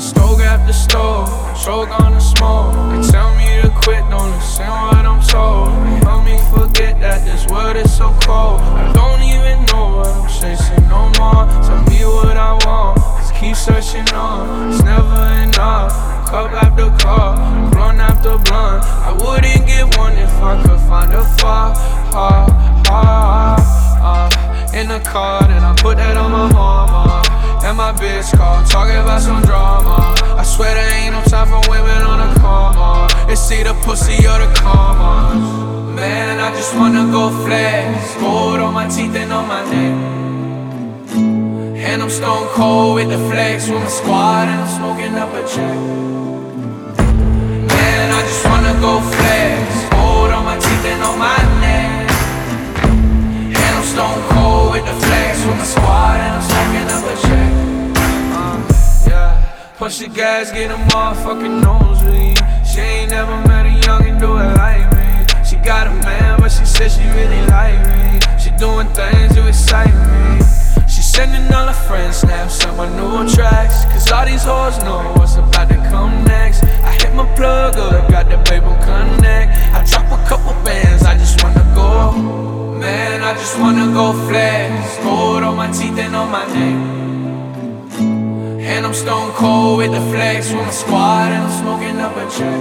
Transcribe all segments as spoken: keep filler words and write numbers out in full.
Stroke after stroke, stroke on the smoke. They tell me to quit, don't listen what I'm told. They help me forget that this world is so cold. I don't even know what I'm chasing no more. Tell me what I want, just keep searching on. It's never enough, cup after cup, blunt after blunt. I wouldn't get one if I could find a far, ha, ha, ha. In the car, then I put that on my mama. And my bitch call, talking about some drama. I swear there ain't no time for women on a coma. It's either pussy or the karma. Man, I just wanna go flex. Gold on my teeth and on my neck. And I'm stone cold with the flex. With my squad and I'm smoking up a check. Man, I just wanna go flex. Gold on my teeth and on my neck. And I'm stone cold with the flex. With my squad and I'm smoking up a check. Push the gas, get a motherfucking nosebleed. She ain't never met a youngin' do it like me. She got a man, but she said she really like me. She doing things to excite me. She sending all her friends snaps on my new tracks. Cause all these hoes know what's about to come next. I hit my plug up, got the babe on connect. I drop a couple bands, I just wanna go. Man, I just wanna go flex. Gold on my teeth and on my neck. And I'm stone cold with the flex. With my squad and I'm smoking up a check.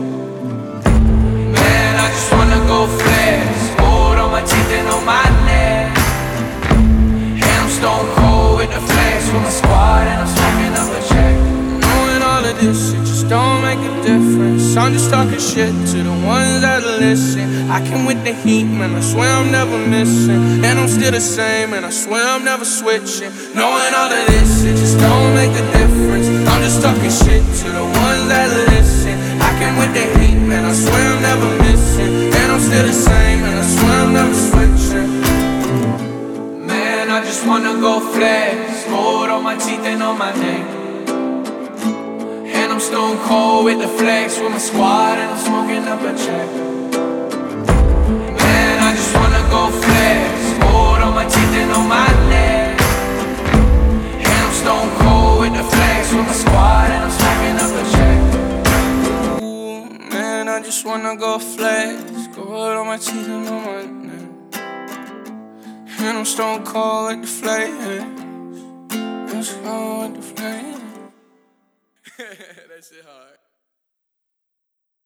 Man, I just wanna go flex. Gold on my teeth and on my neck. And I'm stone cold with the flex. With my squad and I'm smoking up a check. Knowing all of this, it just don't make a difference. I'm just talking shit to the ones that listen. I came with the heat, man, I swear I'm never missing. And I'm still the same, and I swear I'm never switching. Knowing all of this, it just don't make a difference. I'm just talking shit to the ones that listen. I came with the heat, man, I swear I'm never missing. And I'm still the same, and I swear I'm never switching. Man, I just wanna go flex. Gold on my teeth and on my neck. And I'm stone cold with the flex. With my squad and I'm smoking up a check. Man, I just wanna go flex. Gold on my teeth and on my neck. And I'm stone cold with the flex. With my squad and I'm smoking up a check. Ooh, man, I just wanna go flex. Gold on my teeth and on my neck. And I'm stone cold with the flex. I'm stone cold with the flex. That shit hard.